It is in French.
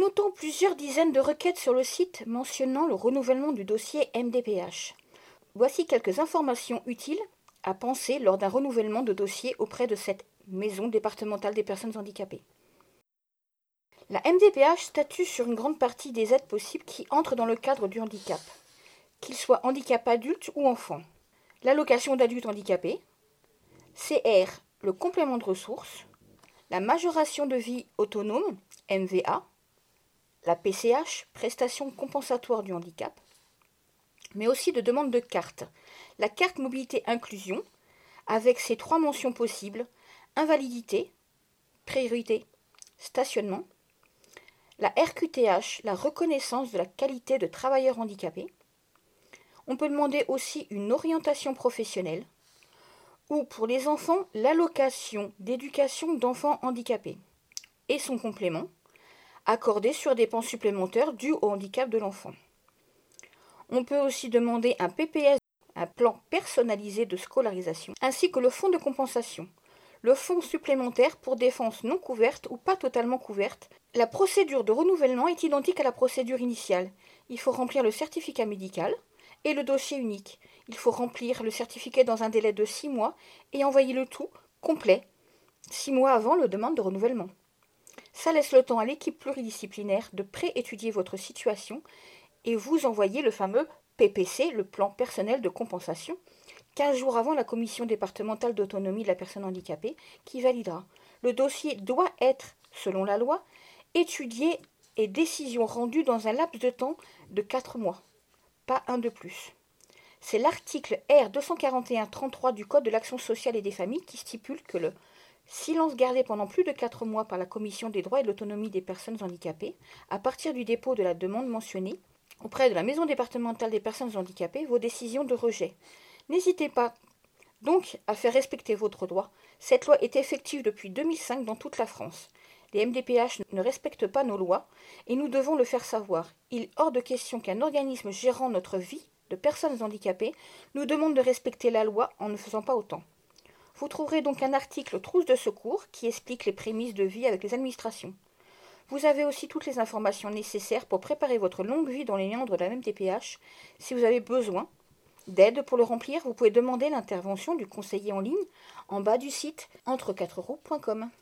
notons plusieurs dizaines de requêtes sur le site mentionnant le renouvellement du dossier MDPH. Voici quelques informations utiles à penser lors d'un renouvellement de dossier auprès de cette maison départementale des personnes handicapées. La MDPH statue sur une grande partie des aides possibles qui entrent dans le cadre du handicap, qu'il soit handicap adulte ou enfant. L'allocation d'adulte handicapé, CR, le complément de ressources, la majoration de vie autonome, MVA, la PCH, prestation compensatoire du handicap, mais aussi de demande de carte. La carte mobilité inclusion, avec ses 3 mentions possibles, invalidité, priorité, stationnement, la RQTH, la reconnaissance de la qualité de travailleur handicapé. On peut demander aussi une orientation professionnelle, ou pour les enfants, l'allocation d'éducation d'enfants handicapés, et son complément, accordé sur dépenses supplémentaires dues au handicap de l'enfant. On peut aussi demander un PPS, un plan personnalisé de scolarisation, ainsi que le fonds de compensation, le fonds supplémentaire pour dépenses non couvertes ou pas totalement couvertes. La procédure de renouvellement est identique à la procédure initiale. Il faut remplir le certificat médical et le dossier unique. Il faut remplir le certificat dans un délai de 6 mois et envoyer le tout complet 6 mois avant la demande de renouvellement. Ça laisse le temps à l'équipe pluridisciplinaire de pré-étudier votre situation et vous envoyer le fameux PPC, le plan personnel de compensation, 15 jours avant la commission départementale d'autonomie de la personne handicapée qui validera. Le dossier doit être, selon la loi, étudié et décision rendue dans un laps de temps de 4 mois, pas un de plus. C'est l'article R 241-33 du Code de l'action sociale et des familles qui stipule que le silence gardé pendant plus de 4 mois par la Commission des droits et de l'autonomie des personnes handicapées, à partir du dépôt de la demande mentionnée, auprès de la Maison départementale des personnes handicapées, vos décisions de rejet. N'hésitez pas donc à faire respecter votre droit. Cette loi est effective depuis 2005 dans toute la France. Les MDPH ne respectent pas nos lois et nous devons le faire savoir. Il est hors de question qu'un organisme gérant notre vie de personnes handicapées nous demande de respecter la loi en ne faisant pas autant. Vous trouverez donc un article trousse de secours qui explique les prémices de vie avec les administrations. Vous avez aussi toutes les informations nécessaires pour préparer votre longue vie dans les méandres de la MDPH. Si vous avez besoin d'aide pour le remplir, vous pouvez demander l'intervention du conseiller en ligne en bas du site entre4roues.com.